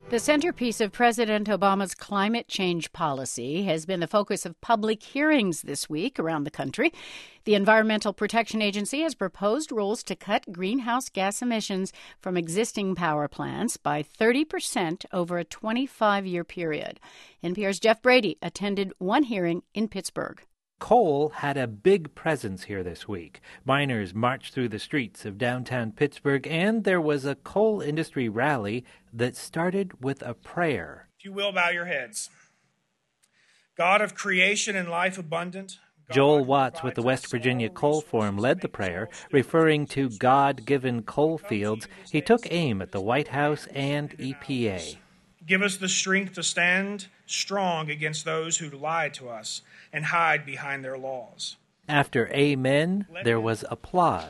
The centerpiece of President Obama's climate change policy has been the focus of public hearings this week around the country. The Environmental Protection Agency has proposed rules to cut greenhouse gas emissions from existing power plants by 30% over a 25-year period. NPR's Jeff Brady attended one hearing in Pittsburgh. Coal had a big presence here this week. Miners marched through the streets of downtown Pittsburgh, and there was a coal industry rally that started with a prayer. If you will, bow your heads. God of creation and life abundant. Joel Watts with the West Virginia Coal Forum led the prayer, referring to God-given coal fields. He took aim at the White House and EPA. Give us the strength to stand strong against those who lie to us and hide behind their laws. After amen, there was applause.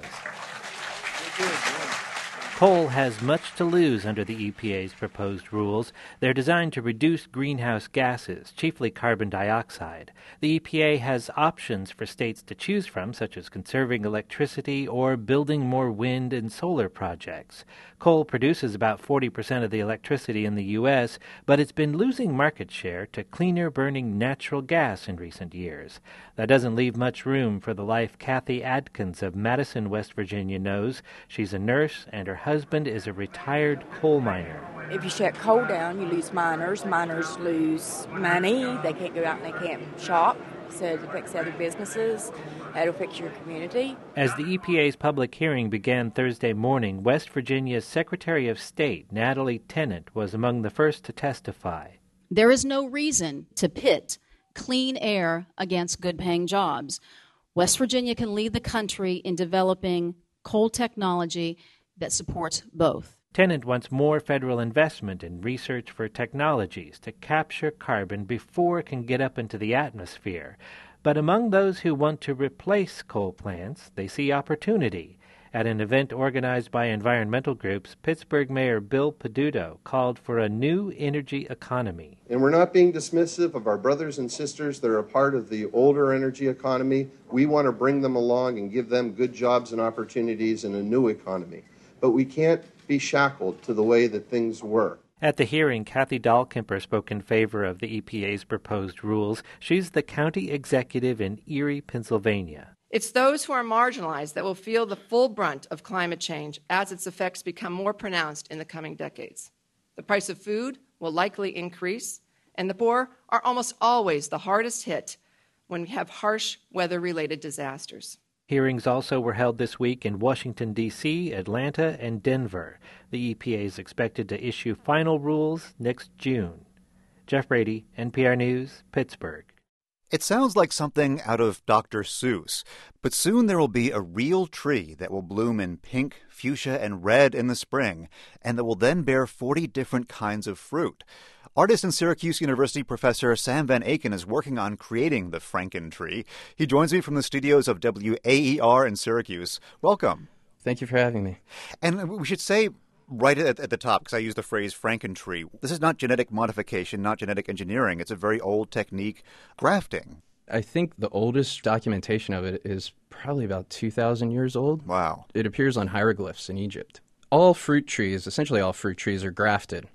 Coal has much to lose under the EPA's proposed rules. They're designed to reduce greenhouse gases, chiefly carbon dioxide. The EPA has options for states to choose from, such as conserving electricity or building more wind and solar projects. Coal produces about 40% of the electricity in the U.S., but it's been losing market share to cleaner-burning natural gas in recent years. That doesn't leave much room for the life Kathy Adkins of Madison, West Virginia knows. She's a nurse, and her husband is a retired coal miner. If you shut coal down, you lose miners. Miners lose money. They can't go out and they can't shop, so it affects other businesses. It'll affect your community. As the EPA's public hearing began Thursday morning, West Virginia's Secretary of State, Natalie Tennant, was among the first to testify. There is no reason to pit clean air against good-paying jobs. West Virginia can lead the country in developing coal technology that supports both. Tennant wants more federal investment in research for technologies to capture carbon before it can get up into the atmosphere. But among those who want to replace coal plants, they see opportunity. At an event organized by environmental groups, Pittsburgh Mayor Bill Peduto called for a new energy economy. And we're not being dismissive of our brothers and sisters that are a part of the older energy economy. We want to bring them along and give them good jobs and opportunities in a new economy. But we can't be shackled to the way that things were. At the hearing, Kathy Dahlkemper spoke in favor of the EPA's proposed rules. She's the county executive in Erie, Pennsylvania. It's those who are marginalized that will feel the full brunt of climate change as its effects become more pronounced in the coming decades. The price of food will likely increase, and the poor are almost always the hardest hit when we have harsh weather-related disasters. Hearings also were held this week in Washington, D.C., Atlanta, and Denver. The EPA is expected to issue final rules next June. Jeff Brady, NPR News, Pittsburgh. It sounds like something out of Dr. Seuss, but soon there will be a real tree that will bloom in pink, fuchsia, and red in the spring, and that will then bear 40 different kinds of fruit. Artist and Syracuse University professor Sam Van Aken is working on creating the Franken tree. He joins me from the studios of WAER in Syracuse. Welcome. Thank you for having me. And we should say right at the top, because I use the phrase Franken tree, this is not genetic modification, not genetic engineering. It's a very old technique, grafting. I think the oldest documentation of it is probably about 2,000 years old. Wow. It appears on hieroglyphs in Egypt. All fruit trees, essentially all fruit trees, are grafted.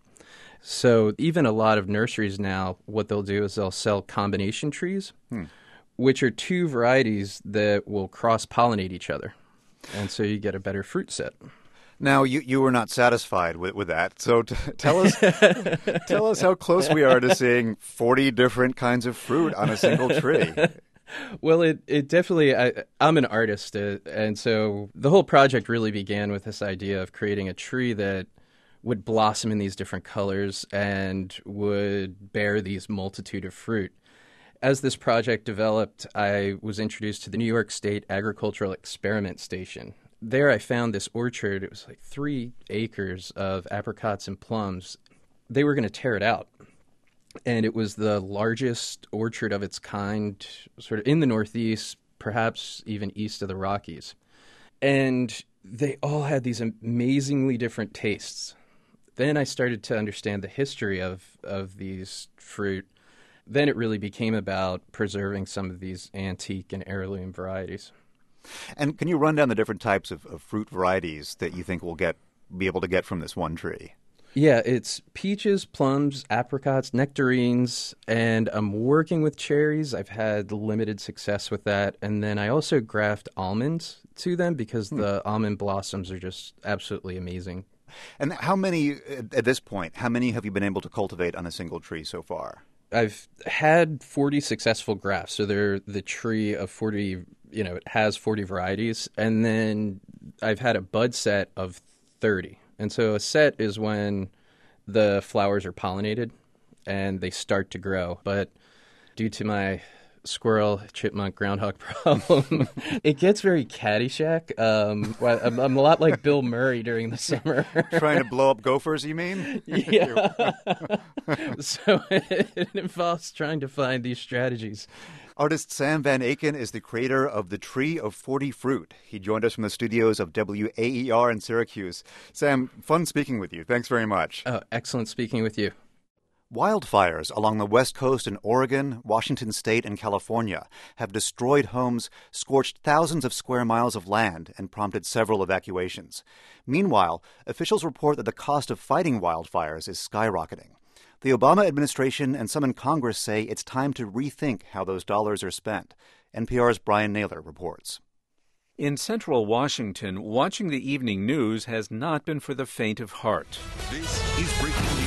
So even a lot of nurseries now, what they'll do is they'll sell combination trees, which are two varieties that will cross-pollinate each other. And so you get a better fruit set. Now, you were not satisfied with that, so tell us how close we are to seeing 40 different kinds of fruit on a single tree. Well, it definitely, I'm an artist, and so the whole project really began with this idea of creating a tree that would blossom in these different colors and would bear these multitude of fruit. As this project developed, I was introduced to the New York State Agricultural Experiment Station. There I found this orchard. It was like 3 acres of apricots and plums. They were going to tear it out. And it was the largest orchard of its kind, sort of in the Northeast, perhaps even east of the Rockies. And they all had these amazingly different tastes. Then I started to understand the history of these fruit. Then it really became about preserving some of these antique and heirloom varieties. And can you run down the different types of fruit varieties that you think we'll be able to get from this one tree? Yeah, it's peaches, plums, apricots, nectarines, and I'm working with cherries. I've had limited success with that. And then I also graft almonds to them because the almond blossoms are just absolutely amazing. And how many, at this point, how many have you been able to cultivate on a single tree so far? I've had 40 successful grafts. So they're the tree of 40, it has 40 varieties. And then I've had a bud set of 30. And so a set is when the flowers are pollinated and they start to grow. But due to my squirrel, chipmunk, groundhog problem, it gets very Caddyshack. I'm a lot like Bill Murray during the summer. Trying to blow up gophers, you mean? Yeah. So it involves trying to find these strategies. Artist Sam Van Aken is the creator of The Tree of 40 Fruit. He joined us from the studios of WAER in Syracuse. Sam, fun speaking with you. Thanks very much. Oh, excellent speaking with you. Wildfires along the West Coast in Oregon, Washington State, and California have destroyed homes, scorched thousands of square miles of land, and prompted several evacuations. Meanwhile, officials report that the cost of fighting wildfires is skyrocketing. The Obama administration and some in Congress say it's time to rethink how those dollars are spent. NPR's Brian Naylor reports. In central Washington, watching the evening news has not been for the faint of heart. This is breaking news.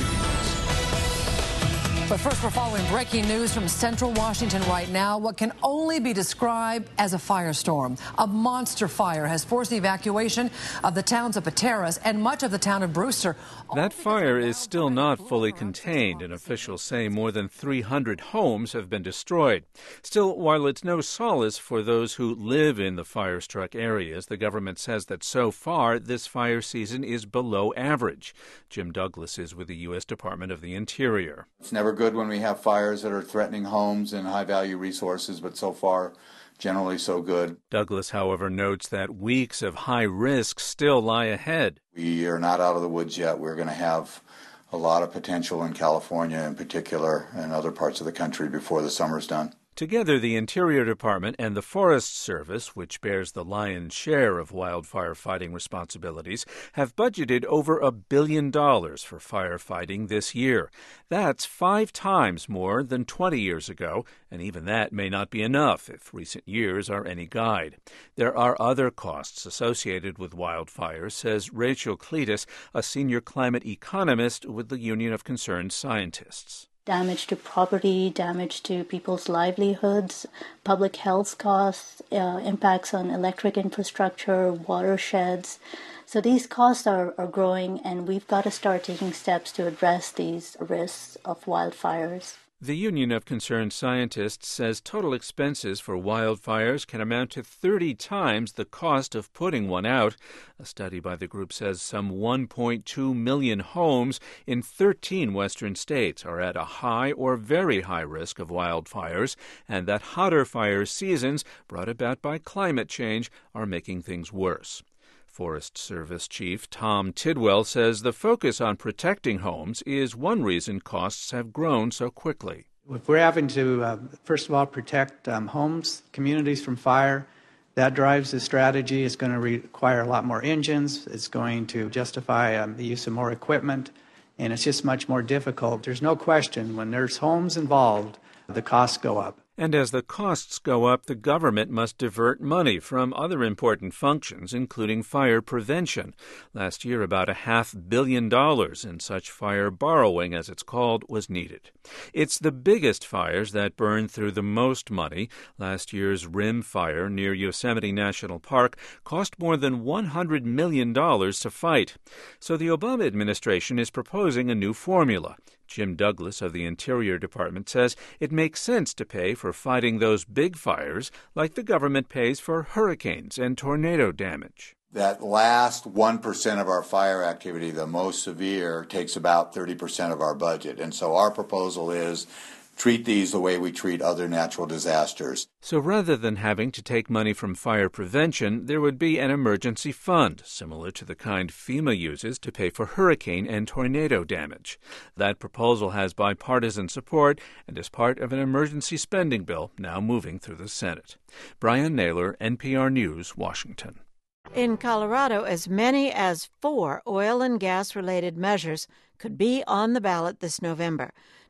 But first, we're following breaking news from central Washington right now. What can only be described as a firestorm. A monster fire has forced the evacuation of the towns of Pateros and much of the town of Brewster. That fire is still not fully contained, and officials say more than 300 homes have been destroyed. Still, while it's no solace for those who live in the fire-struck areas, the government says that so far this fire season is below average. Jim Douglas is with the U.S. Department of the Interior. It's never good when we have fires that are threatening homes and high-value resources, but so far, generally so good. Douglas, however, notes that weeks of high risk still lie ahead. We are not out of the woods yet. We're going to have a lot of potential in California in particular and other parts of the country before the summer's done. Together, the Interior Department and the Forest Service, which bears the lion's share of wildfire fighting responsibilities, have budgeted over $1 billion for firefighting this year. That's 5 times more than 20 years ago, and even that may not be enough if recent years are any guide. There are other costs associated with wildfires, says Rachel Cletus, a senior climate economist with the Union of Concerned Scientists. Damage to property, damage to people's livelihoods, public health costs, impacts on electric infrastructure, watersheds. So these costs are growing, and we've got to start taking steps to address these risks of wildfires. The Union of Concerned Scientists says total expenses for wildfires can amount to 30 times the cost of putting one out. A study by the group says some 1.2 million homes in 13 western states are at a high or very high risk of wildfires, and that hotter fire seasons brought about by climate change are making things worse. Forest Service Chief Tom Tidwell says the focus on protecting homes is one reason costs have grown so quickly. If we're having to, first of all, protect homes, communities from fire, that drives the strategy. It's going to require a lot more engines. It's going to justify the use of more equipment, and it's just much more difficult. There's no question when there's homes involved, the costs go up. And as the costs go up, the government must divert money from other important functions, including fire prevention. Last year, about $500 million in such fire borrowing, as it's called, was needed. It's the biggest fires that burn through the most money. Last year's Rim Fire near Yosemite National Park cost more than $100 million to fight. So the Obama administration is proposing a new formula. Jim Douglas of the Interior Department says it makes sense to pay for fighting those big fires like the government pays for hurricanes and tornado damage. That last 1% of our fire activity, the most severe, takes about 30% of our budget. And so our proposal is treat these the way we treat other natural disasters. So rather than having to take money from fire prevention, there would be an emergency fund, similar to the kind FEMA uses to pay for hurricane and tornado damage. That proposal has bipartisan support and is part of an emergency spending bill now moving through the Senate. Brian Naylor, NPR News, Washington. In Colorado, as many as 4 oil and gas-related measures could be on the ballot this November.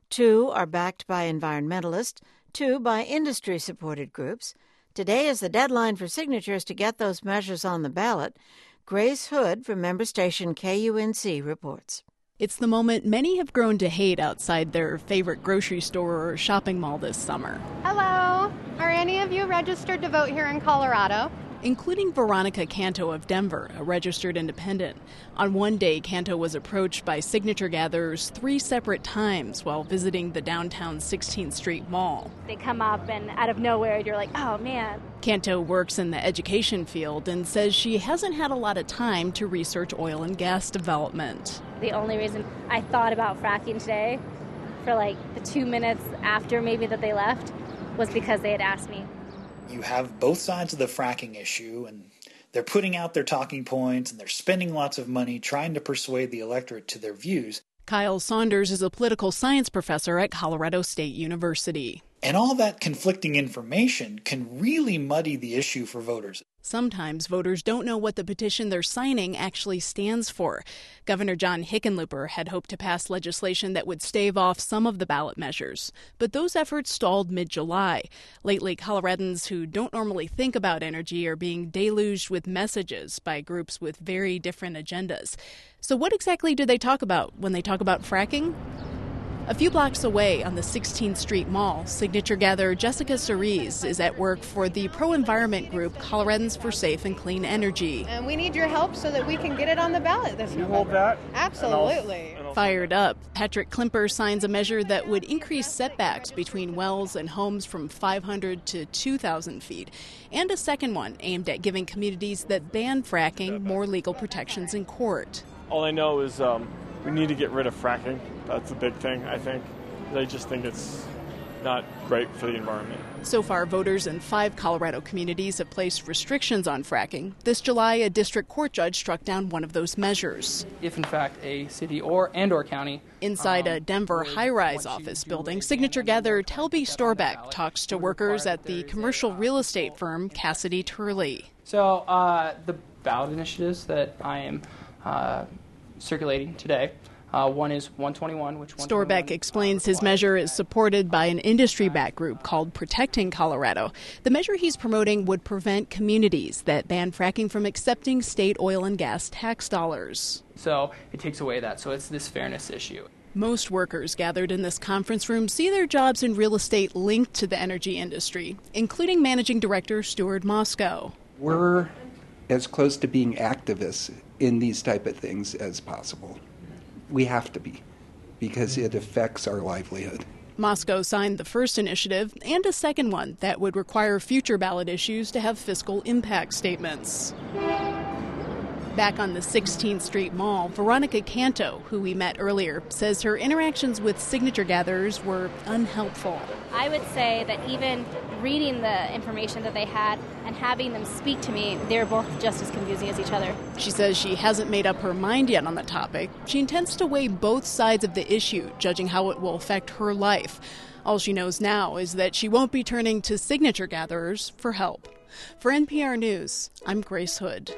2 are backed by environmentalists, 2 by industry-supported groups. Today is the deadline for signatures to get those measures on the ballot. Grace Hood from member station KUNC reports. It's the moment many have grown to hate outside their favorite grocery store or shopping mall this summer. Hello. Are any of you registered to vote here in Colorado? Including Veronica Canto of Denver, a registered independent. On one day, Canto was approached by signature gatherers 3 separate times while visiting the downtown 16th Street Mall. They come up and out of nowhere, you're like, oh man. Canto works in the education field and says she hasn't had a lot of time to research oil and gas development. The only reason I thought about fracking today, for like the 2 minutes after maybe that they left, was because they had asked me. You have both sides of the fracking issue, and they're putting out their talking points, and they're spending lots of money trying to persuade the electorate to their views. Kyle Saunders is a political science professor at Colorado State University. And all that conflicting information can really muddy the issue for voters. Sometimes voters don't know what the petition they're signing actually stands for. Governor John Hickenlooper had hoped to pass legislation that would stave off some of the ballot measures, but those efforts stalled mid-July. Lately, Coloradans who don't normally think about energy are being deluged with messages by groups with very different agendas. So what exactly do they talk about when they talk about fracking? A few blocks away on the 16th Street Mall, signature gatherer Jessica Cerise is at work for the pro-environment group Coloradans for Safe and Clean Energy. And we need your help so that we can get it on the ballot this November. Hold that? Absolutely. Fired up, Patrick Klimper signs a measure that would increase setbacks between wells and homes from 500 to 2,000 feet, and a second one aimed at giving communities that ban fracking more legal protections in court. All I know is we need to get rid of fracking. That's a big thing, I think. They just think it's not great for the environment. So far, voters in 5 Colorado communities have placed restrictions on fracking. This July, a district court judge struck down one of those measures. If, in fact, a city and or county... Inside a Denver high-rise office building, signature gatherer Telby Storbeck talks to workers at the commercial real estate firm Cassidy Turley. So the ballot initiatives that I am circulating today, one is 121, which Storbeck explains his measure is supported by an industry-backed group called Protecting Colorado. The measure he's promoting would prevent communities that ban fracking from accepting state oil and gas tax dollars. So it takes away that. So it's this fairness issue. Most workers gathered in this conference room see their jobs in real estate linked to the energy industry, including Managing Director Stuart Moscow. We're as close to being activists in these type of things as possible. We have to be, because it affects our livelihood. Moscow signed the first initiative and a second one that would require future ballot issues to have fiscal impact statements. Back on the 16th Street Mall, Veronica Canto, who we met earlier, says her interactions with signature gatherers were unhelpful. I would say that even reading the information that they had and having them speak to me, they were both just as confusing as each other. She says she hasn't made up her mind yet on the topic. She intends to weigh both sides of the issue, judging how it will affect her life. All she knows now is that she won't be turning to signature gatherers for help. For NPR News, I'm Grace Hood.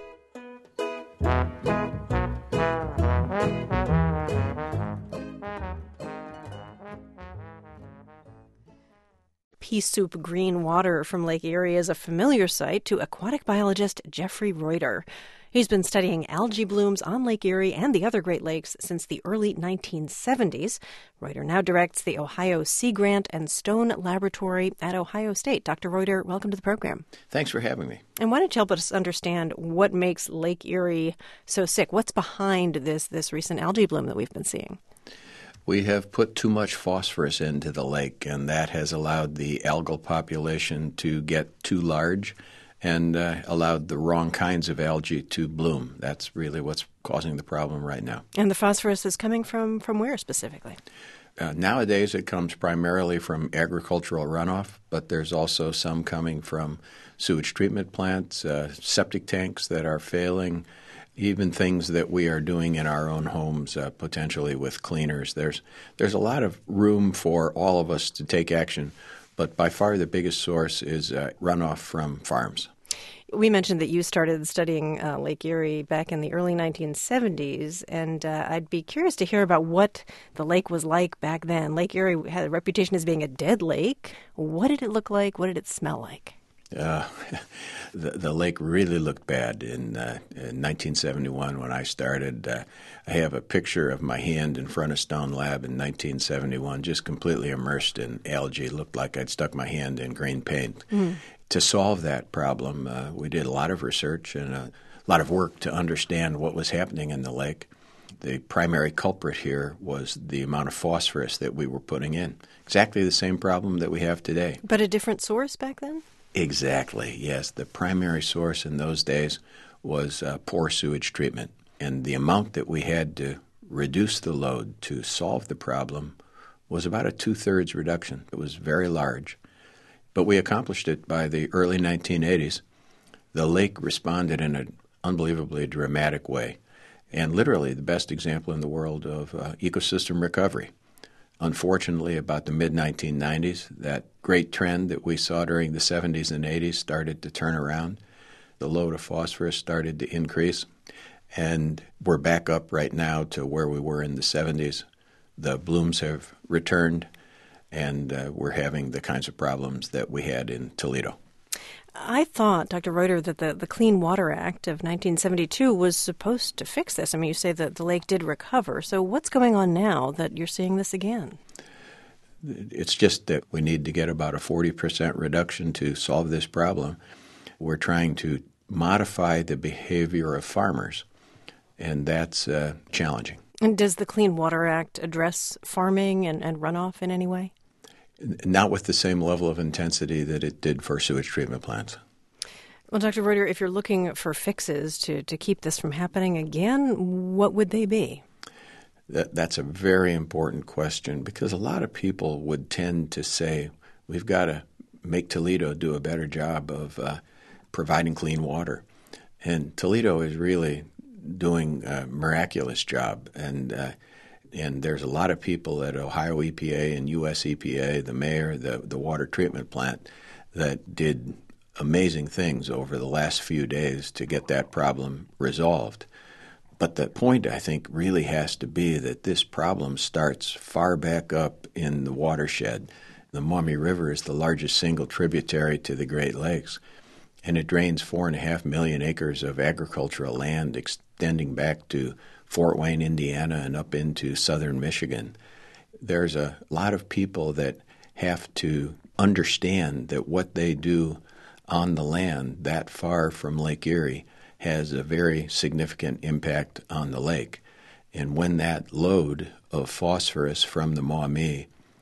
Pea soup green water from Lake Erie is a familiar sight to aquatic biologist Jeffrey Reuter. He's been studying algae blooms on Lake Erie and the other Great Lakes since the early 1970s. Reuter now directs the Ohio Sea Grant and Stone Laboratory at Ohio State. Dr. Reuter, welcome to the program. Thanks for having me. And why don't you help us understand what makes Lake Erie so sick? What's behind this recent algae bloom that we've been seeing? We have put too much phosphorus into the lake, and that has allowed the algal population to get too large and allowed the wrong kinds of algae to bloom. That's really what's causing the problem right now. And the phosphorus is coming from where specifically? Nowadays it comes primarily from agricultural runoff, but there's also some coming from sewage treatment plants, septic tanks that are failing, even things that we are doing in our own homes, potentially with cleaners. There's a lot of room for all of us to take action, but by far the biggest source is runoff from farms. We mentioned that you started studying Lake Erie back in the early 1970s, and I'd be curious to hear about what the lake was like back then. Lake Erie had a reputation as being a dead lake. What did it look like? What did it smell like? The lake really looked bad in 1971 when I started. I have a picture of my hand in front of Stone Lab in 1971, just completely immersed in algae. It looked like I'd stuck my hand in green paint. Mm. To solve that problem, we did a lot of research and a lot of work to understand what was happening in the lake. The primary culprit here was the amount of phosphorus that we were putting in. Exactly the same problem that we have today. But a different source back then? Exactly, yes. The primary source in those days was poor sewage treatment. And the amount that we had to reduce the load to solve the problem was about a 2/3 reduction. It was very large. But we accomplished it by the early 1980s. The lake responded in an unbelievably dramatic way, and literally the best example in the world of ecosystem recovery. Unfortunately, about the mid-1990s, that great trend that we saw during the 70s and 80s started to turn around. The load of phosphorus started to increase, and we're back up right now to where we were in the 70s. The blooms have returned, and we're having the kinds of problems that we had in Toledo. I thought, Dr. Reuter, that the Clean Water Act of 1972 was supposed to fix this. I mean, you say that the lake did recover. So what's going on now that you're seeing this again? It's just that we need to get about a 40% reduction to solve this problem. We're trying to modify the behavior of farmers, and that's challenging. And does the Clean Water Act address farming and runoff in any way? Not with the same level of intensity that it did for sewage treatment plants. Well, Dr. Reuter, if you're looking for fixes to keep this from happening again, what would they be? That's a very important question, because a lot of people would tend to say, we've got to make Toledo do a better job of providing clean water. And Toledo is really doing a miraculous job, and there's a lot of people at Ohio EPA and U.S. EPA, the mayor, the water treatment plant, that did amazing things over the last few days to get that problem resolved. But the point, I think, really has to be that this problem starts far back up in the watershed. The Maumee River is the largest single tributary to the Great Lakes, and it drains 4.5 million acres of agricultural land extending back to Fort Wayne, Indiana, and up into southern Michigan. There's a lot of people that have to understand that what they do on the land that far from Lake Erie has a very significant impact on the lake. And when that load of phosphorus from the Maumee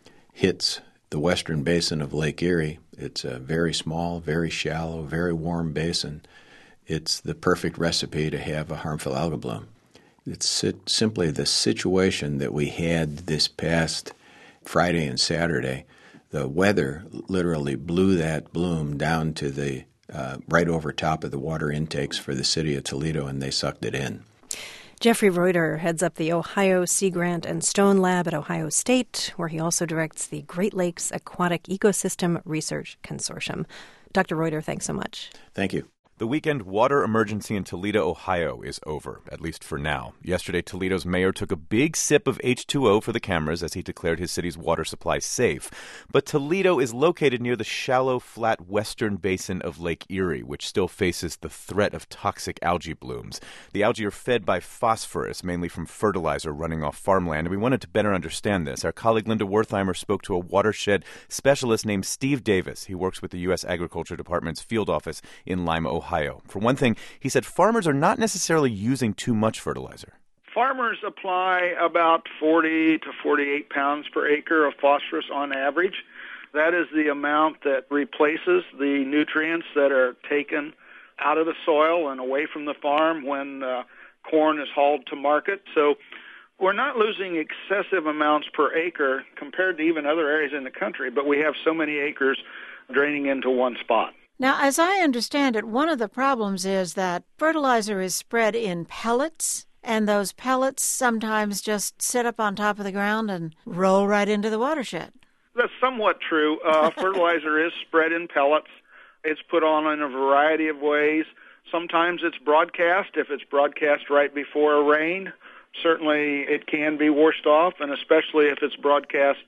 hits the western basin of Lake Erie, it's a very small, very shallow, very warm basin. It's the perfect recipe to have a harmful algal bloom. It's simply the situation that we had this past Friday and Saturday. The weather literally blew that bloom down to the right over top of the water intakes for the city of Toledo, and they sucked it in. Jeffrey Reuter heads up the Ohio Sea Grant and Stone Lab at Ohio State, where he also directs the Great Lakes Aquatic Ecosystem Research Consortium. Dr. Reuter, thanks so much. Thank you. The weekend water emergency in Toledo, Ohio is over, at least for now. Yesterday, Toledo's mayor took a big sip of H2O for the cameras as he declared his city's water supply safe. But Toledo is located near the shallow, flat western basin of Lake Erie, which still faces the threat of toxic algae blooms. The algae are fed by phosphorus, mainly from fertilizer running off farmland, and we wanted to better understand this. Our colleague Linda Wertheimer spoke to a watershed specialist named Steve Davis. He works with the U.S. Agriculture Department's field office in Lima, Ohio. For one thing, he said farmers are not necessarily using too much fertilizer. Farmers apply about 40 to 48 pounds per acre of phosphorus on average. That is the amount that replaces the nutrients that are taken out of the soil and away from the farm when corn is hauled to market. So we're not losing excessive amounts per acre compared to even other areas in the country, but we have so many acres draining into one spot. Now, as I understand it, one of the problems is that fertilizer is spread in pellets, and those pellets sometimes just sit up on top of the ground and roll right into the watershed. That's somewhat true. Fertilizer is spread in pellets. It's put on in a variety of ways. Sometimes it's broadcast. If it's broadcast right before a rain, certainly it can be washed off, and especially if it's broadcast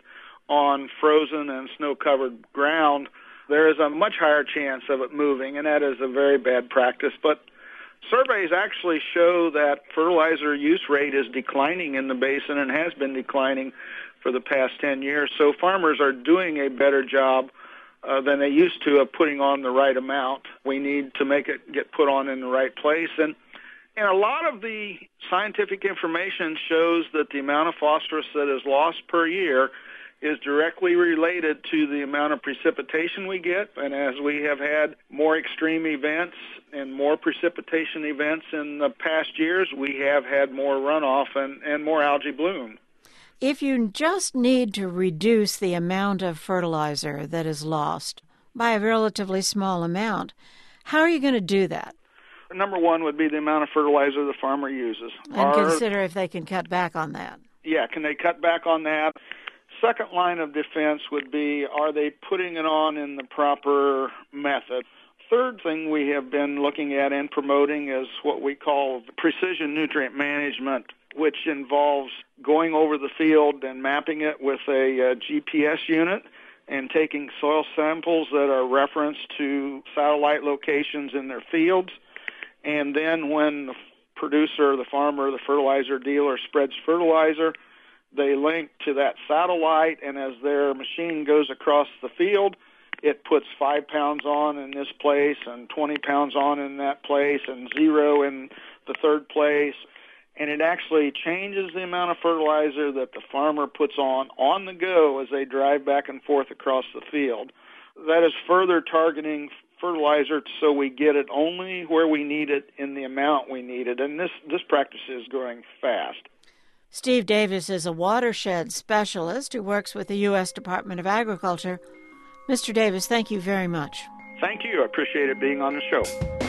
on frozen and snow-covered ground, there is a much higher chance of it moving, and that is a very bad practice. But surveys actually show that fertilizer use rate is declining in the basin and has been declining for the past 10 years. So farmers are doing a better job than they used to of putting on the right amount. We need to make it get put on in the right place. And a lot of the scientific information shows that the amount of phosphorus that is lost per year is directly related to the amount of precipitation we get. And as we have had more extreme events and more precipitation events in the past years, we have had more runoff and more algae bloom. If you just need to reduce the amount of fertilizer that is lost by a relatively small amount, how are you going to do that? Number one would be the amount of fertilizer the farmer uses. And consider if they can cut back on that. Yeah, can they cut back on that? Second line of defense would be, are they putting it on in the proper method? Third thing we have been looking at and promoting is what we call precision nutrient management, which involves going over the field and mapping it with a GPS unit and taking soil samples that are referenced to satellite locations in their fields. And then when the producer, the farmer, the fertilizer dealer spreads fertilizer, they link to that satellite, and as their machine goes across the field, it puts 5 pounds on in this place and 20 pounds on in that place and 0 in the third place. And it actually changes the amount of fertilizer that the farmer puts on the go as they drive back and forth across the field. That is further targeting fertilizer so we get it only where we need it in the amount we need it. And this practice is growing fast. Steve Davis is a watershed specialist who works with the U.S. Department of Agriculture. Mr. Davis, thank you very much. Thank you. I appreciate it being on the show.